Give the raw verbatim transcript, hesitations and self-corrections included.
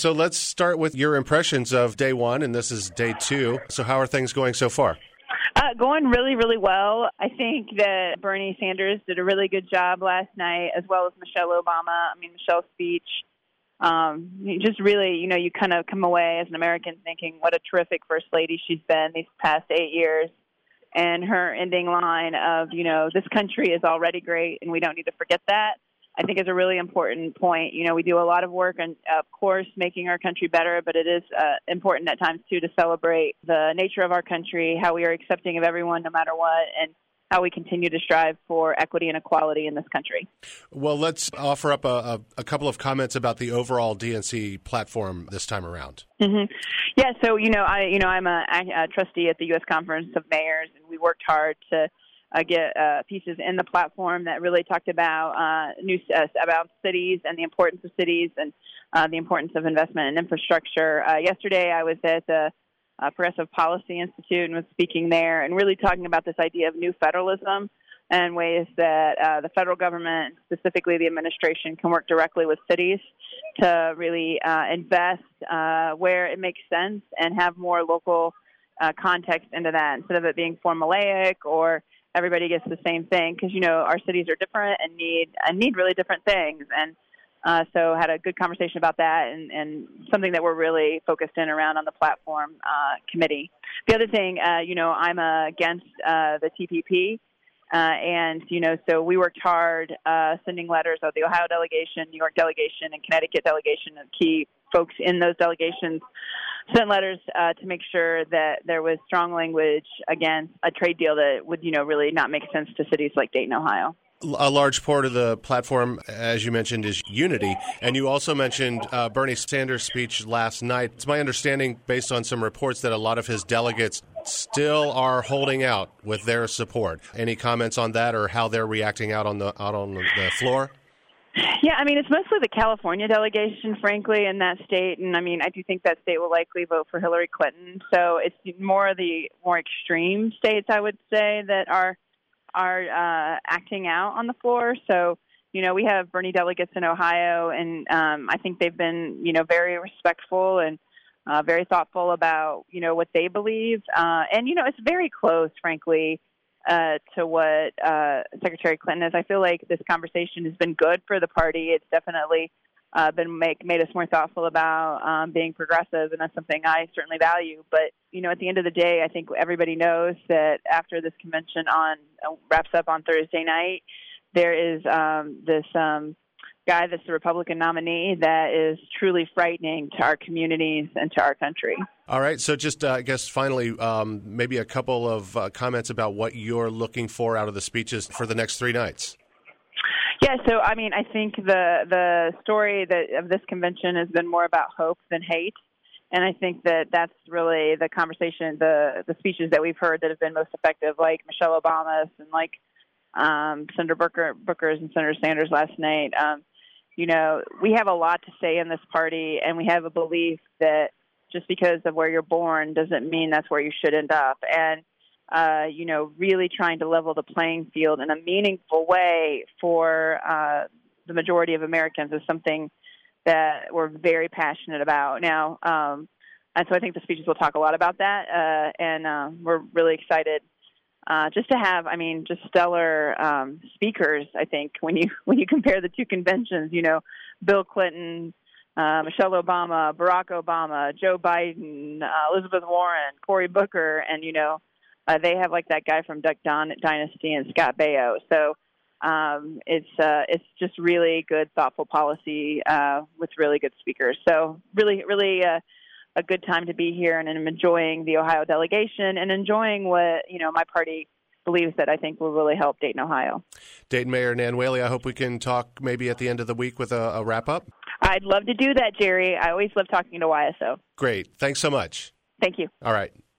So let's start with your impressions of day one, and this is day two. So how are things going so far? Uh, going really, really well. I think that Bernie Sanders did a really good job last night, as well as Michelle Obama. I mean, Michelle's speech, um, you just really, you know, you kind of come away as an American thinking what a terrific first lady she's been these past eight years. And her ending line of, you know, this country is already great and we don't need to forget that, I think is a really important point. You know, we do a lot of work on, of course, making our country better, but it is uh, important at times, too, to celebrate the nature of our country, how we are accepting of everyone no matter what, and how we continue to strive for equity and equality in this country. Well, let's offer up a, a, a couple of comments about the overall D N C platform this time around. Mm-hmm. Yeah, so, you know, I, you know, I'm a, a trustee at the U S Conference of Mayors, and we worked hard to Uh, get uh, pieces in the platform that really talked about uh, new uh, about cities and the importance of cities and uh, the importance of investment in infrastructure. Uh, yesterday, I was at the uh, Progressive Policy Institute and was speaking there and really talking about this idea of new federalism and ways that uh, the federal government, specifically the administration, can work directly with cities to really uh, invest uh, where it makes sense and have more local uh, context into that instead of it being formulaic or everybody gets the same thing, because, you know, our cities are different and need and need really different things. And uh, so had a good conversation about that and, and something that we're really focused in around on the platform uh, committee. The other thing, uh, you know, I'm uh, against uh, the T P P. Uh, and, you know, so we worked hard uh, sending letters of the Ohio delegation, New York delegation, and Connecticut delegation, and key folks in those delegations sent letters uh, to make sure that there was strong language against a trade deal that would, you know, really not make sense to cities like Dayton, Ohio. A large part of the platform, as you mentioned, is unity. And you also mentioned uh, Bernie Sanders' speech last night. It's my understanding, based on some reports, that a lot of his delegates still are holding out with their support. Any comments on that or how they're reacting out on the out on the floor? Yeah, I mean, it's mostly the California delegation, frankly, in that state. And, I mean, I do think that state will likely vote for Hillary Clinton. So it's more of the more extreme states, I would say, that are are uh, acting out on the floor. So, you know, we have Bernie delegates in Ohio, and um, I think they've been, you know, very respectful and uh, very thoughtful about, you know, what they believe. Uh, and, you know, it's very close, frankly, uh, to what uh, Secretary Clinton is. I feel like this conversation has been good for the party. It's definitely uh, been make, made us more thoughtful about um, being progressive, and that's something I certainly value. But, you know, at the end of the day, I think everybody knows that after this convention on uh, wraps up on Thursday night, there is um, this um, guy that's the Republican nominee that is truly frightening to our communities and to our country. All right. So just, uh, I guess, finally, um, maybe a couple of uh, comments about what you're looking for out of the speeches for the next three nights. Yeah, so, I mean, I think the the story that of this convention has been more about hope than hate. And I think that that's really the conversation, the the speeches that we've heard that have been most effective, like Michelle Obama's and like um, Senator Booker, Booker's and Senator Sanders last night. Um, you know, we have a lot to say in this party, and we have a belief that just because of where you're born doesn't mean that's where you should end up. And, uh, you know, really trying to level the playing field in a meaningful way for uh, the majority of Americans is something that we're very passionate about now. Um, and so I think the speeches will talk a lot about that. Uh, and uh, we're really excited uh, just to have, I mean, just stellar um, speakers, I think, when you when you compare the two conventions, you know, Bill Clinton, uh, Michelle Obama, Barack Obama, Joe Biden, uh, Elizabeth Warren, Cory Booker, and, you know, uh, they have like that guy from Duck Don- Dynasty and Scott Baio. So, Um, it's uh, it's just really good, thoughtful policy uh, with really good speakers. So really, really uh, a good time to be here, and I'm enjoying the Ohio delegation and enjoying what, you know, my party believes that I think will really help Dayton, Ohio. Dayton Mayor Nan Whaley, I hope we can talk maybe at the end of the week with a, a wrap-up. I'd love to do that, Jerry. I always love talking to Y S O. Great. Thanks so much. Thank you. All right.